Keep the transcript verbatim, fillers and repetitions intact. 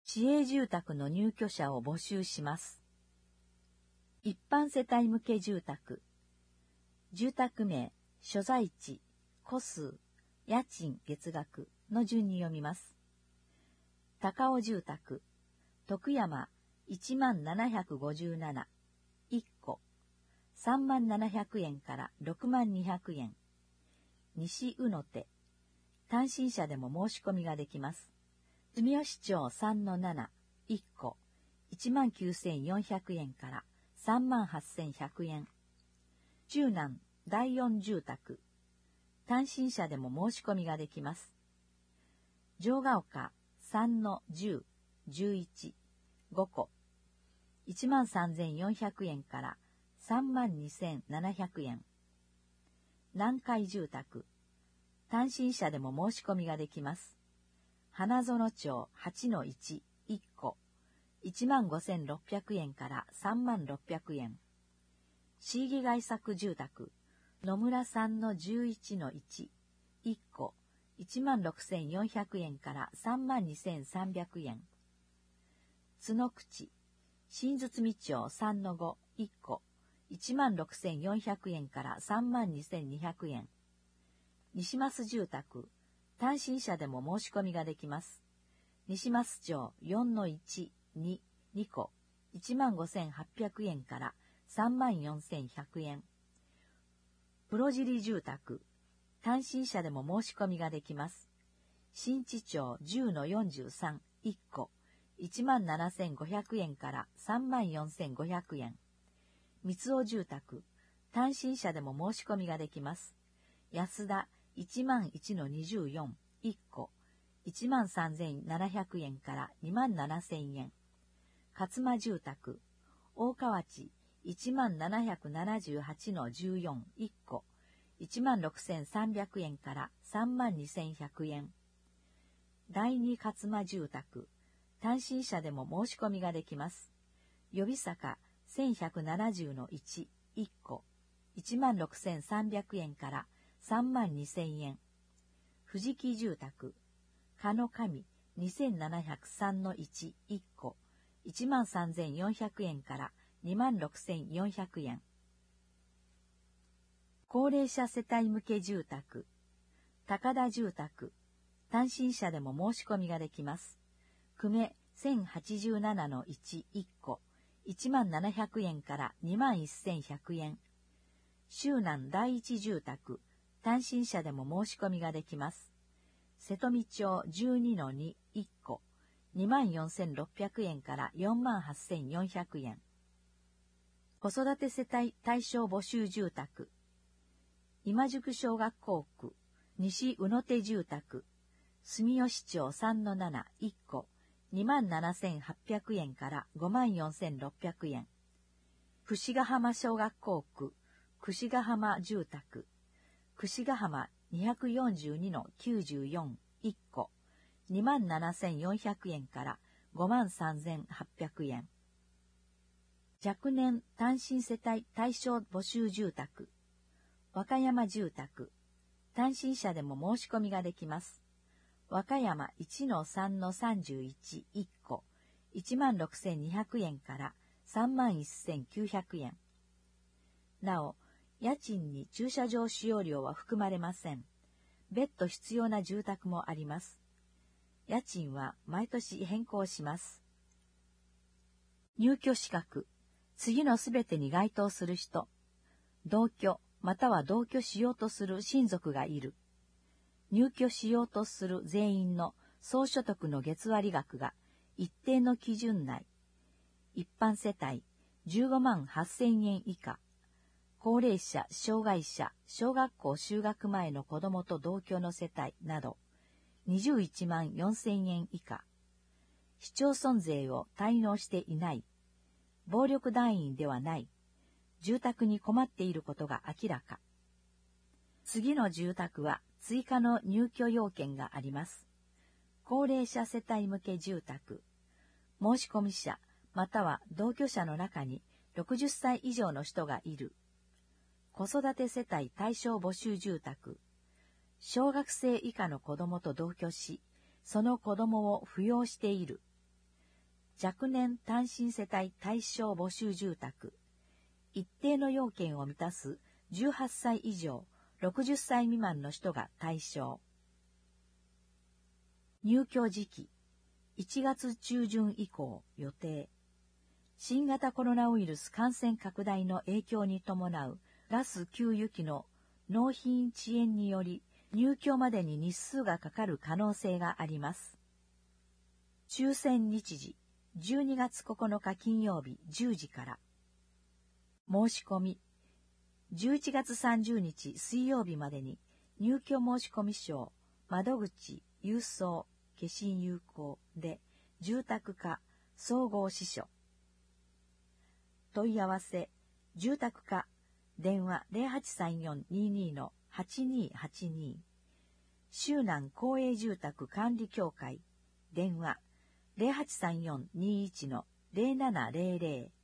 市営住宅の入居者を募集します。一般世帯向け住宅。住宅名、所在地、戸数、家賃、月額の順に読みます。高尾住宅、徳山いちまんななひゃくごじゅうなな、いっこ、さんまんななひゃくえんからろくまんにひゃくえん。西宇野手、単身者でも申し込みができます。住吉町 さんのなな、いっこ、いちまんきゅうせんよんひゃくえんからさんまんはっせんひゃくえん。中南だいよん住宅、単身者でも申し込みができます。城ヶ丘 さんのじゅう、じゅういち、ごこ、いちまんさんぜんよんひゃくえんからさんまんにせんななひゃくえん。南海住宅、単身者でも申し込みができます。花園町 はちのいち、いっこ、いちまんごせんろっぴゃくえんからさんまんろっぴゃくえん。市議外作住宅、野村 さんのじゅういちのいち、いっこ、いちまんろくせんよんひゃくえんからさんまんにせんさんびゃくえん。角口、新堤町 さんのご、いっこ、いちまんろくせんよんひゃくえんからさんまんにせんにひゃくえん。西増住宅、単身者でも申し込みができます。西増町 よんのいち、に、にこ、いちまんごせんはっぴゃくえんからさんまんよんせんひゃくえん。黒尻住宅、単身者でも申し込みができます。新地町 じゅうのよんじゅうさん、いっこ、いちまんななせんごひゃくえんからさんまんよんせんごひゃくえん。三尾住宅、単身者でも申し込みができます。安田いちまんいちのにじゅうよん、いっこ、いちまんさんぜんななひゃくえんからにまんななせんえん。勝間住宅、大河内いちまんななひゃくななじゅうはちのじゅうよん、いっこ、いちまんろくせんさんびゃくえんからさんまんにせんひゃくえん。第二勝間住宅、単身者でも申し込みができます。予備坂せんひゃくななじゅうのいち、いっこ、いちまんろくせんさんびゃくえんからさんまんにせんえん。藤木住宅、加野上にせんななひゃくさんのいち、いっこ、いちまんさんぜんよんひゃくえんからにまんろくせんよんひゃくえん。高齢者世帯向け住宅、高田住宅、単身者でも申し込みができます。久米せんはちじゅうななのいち、いっこ、いちまんななひゃくえんからにまんせんひゃくえん。周南第一住宅、単身者でも申し込みができます。瀬戸美町 じゅうにのに、いっこ、にまんよんせんろっぴゃくえんからよんまんはっせんよんひゃくえん。子育て世帯対象募集住宅、今宿小学校区、西宇野手住宅、住吉町 さんのなな、いっこ、にまんななせんはっぴゃくえんからごまんよんせんろっぴゃくえん。櫛ヶ浜小学校区、櫛ヶ浜住宅、櫛ヶ浜にひゃくよんじゅうにのきゅうじゅうよん、いっこ、にまんななせんよんひゃくえんからごまんさんぜんはっぴゃくえん。若年単身世帯対象募集住宅、和歌山住宅、単身者でも申し込みができます。和歌山いちのさんのさんじゅういち、いっこ、いちまんろくせんにひゃくえんからさんまんせんきゅうひゃくえん。なお、家賃に駐車場使用料は含まれません。別途必要な住宅もあります。家賃は毎年変更します。入居資格、次のすべてに該当する人、同居または同居しようとする親族がいる。入居しようとする全員の総所得の月割額が一定の基準内、一般世帯じゅうごまんはっせんえん以下、高齢者、障害者、小学校就学前の子供と同居の世帯など、にじゅういちまんよんせんえん以下、市町村税を滞納していない、暴力団員ではない、住宅に困っていることが明らか。次の住宅は追加の入居要件があります。高齢者世帯向け住宅、申し込み者または同居者の中にろくじゅっさい以上の人がいる。子育て世帯対象募集住宅、小学生以下の子供と同居し、その子供を扶養している。 若年単身世帯対象募集住宅、一定の要件を満たすじゅうはっさい以上、ろくじゅっさい未満の人が対象。入居時期、いちがつ中旬以降予定。新型コロナウイルス感染拡大の影響に伴うガス給油機の納品遅延により入居までに日数がかかる可能性があります。抽選日時、じゅうにがつここのか金曜日じゅうじから。申し込み、じゅういちがつさんじゅうにち水曜日までに入居申込書、窓口、郵送、消印有効で住宅課総合支所。問い合わせ、住宅課、電話 ゼロはちさんよんにーにー はちにーはちにー。周南公営住宅管理協会、電話 ゼロはちさんよんにーいち ゼロななゼロゼロ。